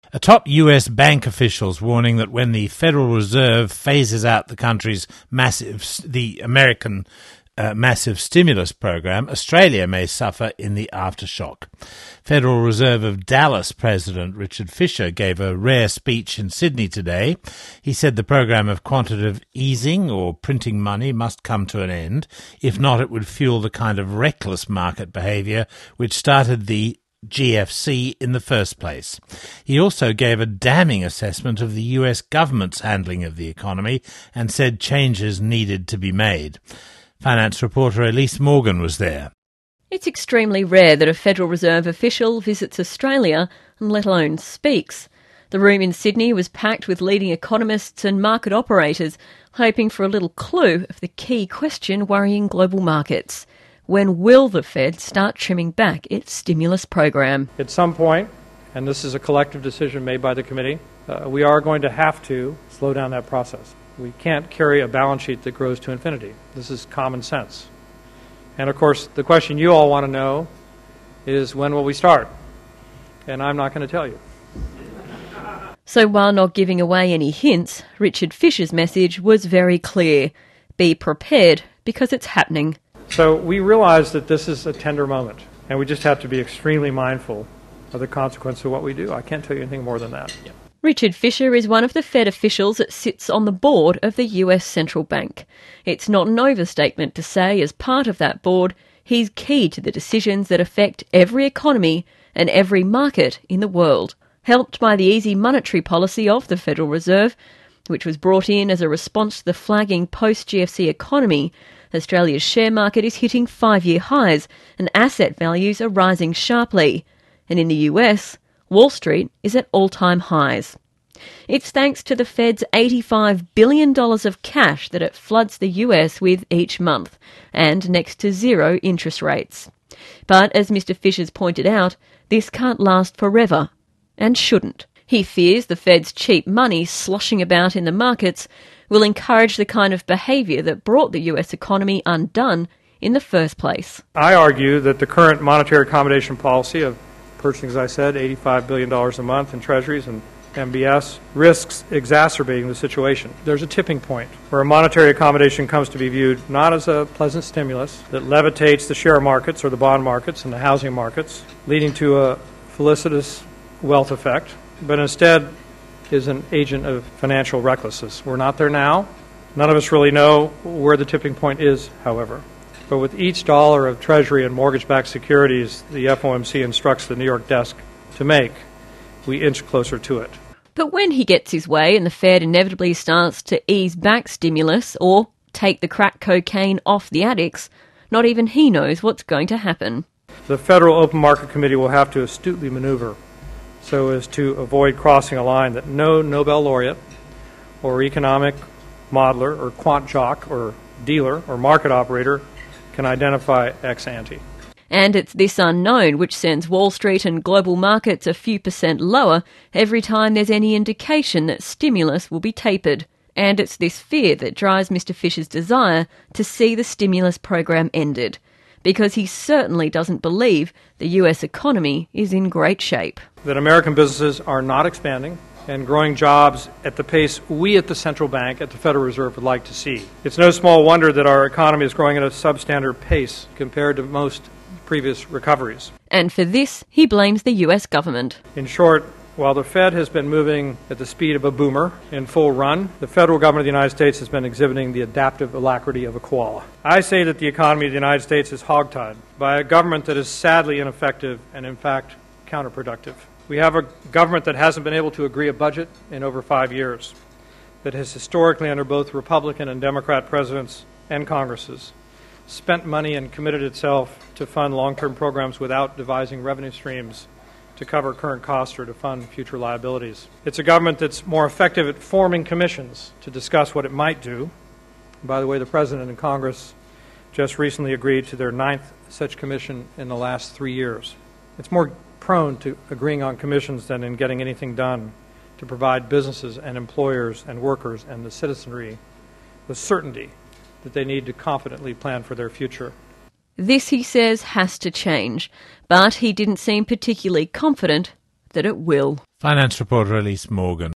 A top US bank official's warning that when the Federal Reserve phases out the American massive stimulus program, Australia may suffer in the aftershock. Federal Reserve of Dallas President Richard Fisher gave a rare speech in Sydney today. He said the program of quantitative easing or printing money must come to an end. If not, it would fuel the kind of reckless market behaviour which started the GFC in the first place. He also gave a damning assessment of the US government's handling of the economy and said changes needed to be made. Finance reporter Elise Morgan was there. It's extremely rare that a Federal Reserve official visits Australia and let alone speaks. The room in Sydney was packed with leading economists and market operators, hoping for a little clue of the key question worrying global markets. When will the Fed start trimming back its stimulus program? At some point, and this is a collective decision made by the committee, we are going to have to slow down that process. We can't carry a balance sheet that grows to infinity. This is common sense. And of course, the question you all want to know is, when will we start? And I'm not going to tell you. So while not giving away any hints, Richard Fisher's message was very clear. Be prepared, because it's happening. So we realize that this is a tender moment, and we just have to be extremely mindful of the consequence of what we do. I can't tell you anything more than that. Richard Fisher is one of the Fed officials that sits on the board of the US Central Bank. It's not an overstatement to say, as part of that board, he's key to the decisions that affect every economy and every market in the world. Helped by the easy monetary policy of the Federal Reserve, which was brought in as a response to the flagging post-GFC economy, Australia's share market is hitting 5-year highs and asset values are rising sharply. And in the US, Wall Street is at all-time highs. It's thanks to the Fed's $85 billion of cash that it floods the US with each month, and next to zero interest rates. But as Mr. Fisher's pointed out, this can't last forever, and shouldn't. He fears the Fed's cheap money sloshing about in the markets will encourage the kind of behaviour that brought the US economy undone in the first place. I argue that the current monetary accommodation policy of purchasing, as I said, $85 billion a month in treasuries and MBS risks exacerbating the situation. There's a tipping point where a monetary accommodation comes to be viewed not as a pleasant stimulus that levitates the share markets or the bond markets and the housing markets, leading to a felicitous wealth effect, but instead is an agent of financial recklessness. We're not there now. None of us really know where the tipping point is, however. But with each dollar of Treasury and mortgage-backed securities the FOMC instructs the New York desk to make, we inch closer to it. But when he gets his way and the Fed inevitably starts to ease back stimulus or take the crack cocaine off the addicts, not even he knows what's going to happen. The Federal Open Market Committee will have to astutely maneuver so as to avoid crossing a line that no Nobel laureate or economic modeler or quant jock or dealer or market operator can identify ex ante. And it's this unknown which sends Wall Street and global markets a few percent lower every time there's any indication that stimulus will be tapered. And it's this fear that drives Mr. Fisher's desire to see the stimulus program ended, because he certainly doesn't believe the US economy is in great shape. That American businesses are not expanding and growing jobs at the pace we at the central bank, at the Federal Reserve, would like to see. It's no small wonder that our economy is growing at a substandard pace compared to most previous recoveries. And for this, he blames the US government. In short, while the Fed has been moving at the speed of a boomer in full run, the federal government of the United States has been exhibiting the adaptive alacrity of a koala. I say that the economy of the United States is hogtied by a government that is sadly ineffective and, in fact, counterproductive. We have a government that hasn't been able to agree a budget in over 5 years, that has historically, under both Republican and Democrat presidents and Congresses, spent money and committed itself to fund long-term programs without devising revenue streams to cover current costs or to fund future liabilities. It's a government that's more effective at forming commissions to discuss what it might do. And by the way, the President and Congress just recently agreed to their 9th such commission in the last 3 years. It's more prone to agreeing on commissions than in getting anything done to provide businesses and employers and workers and the citizenry with certainty that they need to confidently plan for their future. This, he says, has to change, but he didn't seem particularly confident that it will. Finance reporter Elise Morgan.